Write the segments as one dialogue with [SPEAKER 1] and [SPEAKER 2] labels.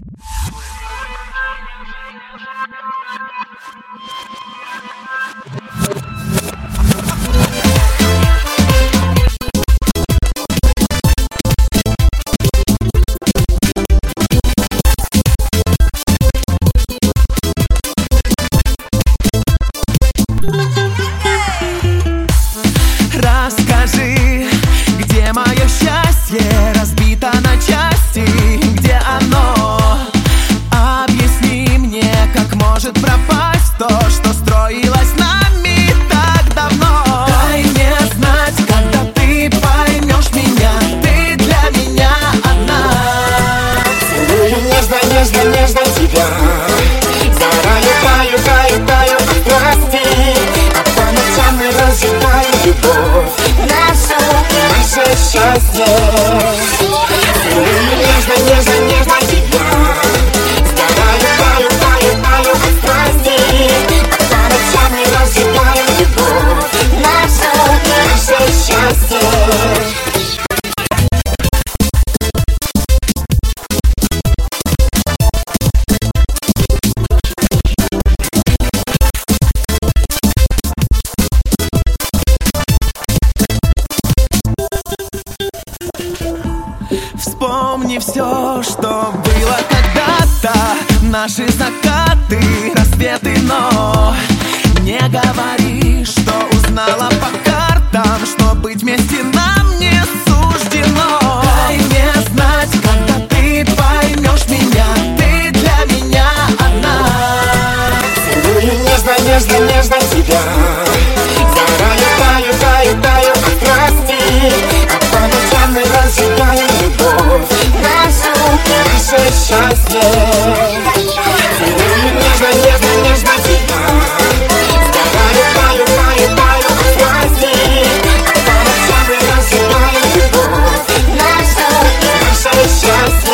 [SPEAKER 1] Расскажи, где мое счастье разбито на части, где оно? Объясни мне, как может пропасть то, что строилось нами так давно. Дай мне знать, когда ты поймешь меня, ты для меня одна.
[SPEAKER 2] Целую нежно, нежно, нежно тебя, заранее таю, таю, таю от страсти, а по ночам мы разжигаем любовь, наше счастье. Целую нежно, нежно, нежно тебя, заранее таю, таю, таю от страсти, а по ночам мы разжигаем любовь, наше счастье.
[SPEAKER 1] Вспомни все, что было когда-то, наши закаты, рассветы, но не говори, что узнала по картам, что быть вместе нам не суждено. Дай мне знать, когда ты поймешь меня, ты для меня одна.
[SPEAKER 2] Целую нежно, нежно, нежно тебя, заранее таю, таю, таю от страсти, а по ночам мы разжигаем любовь, наше счастье. Целую нежно, нежно, нежно тебя, заранее таю, таю, таю от страсти, а по ночам мы разжигаем любовь, наше счастье.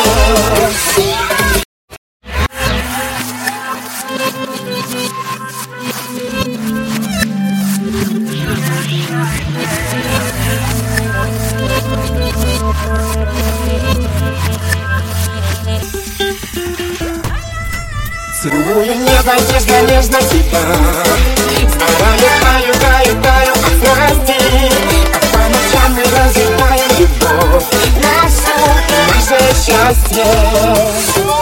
[SPEAKER 2] Целую нежно, нежно, нежно тебя, заранее таю, таю, таю от страсти, а по ночам мы разжигаем любовь, наше счастье.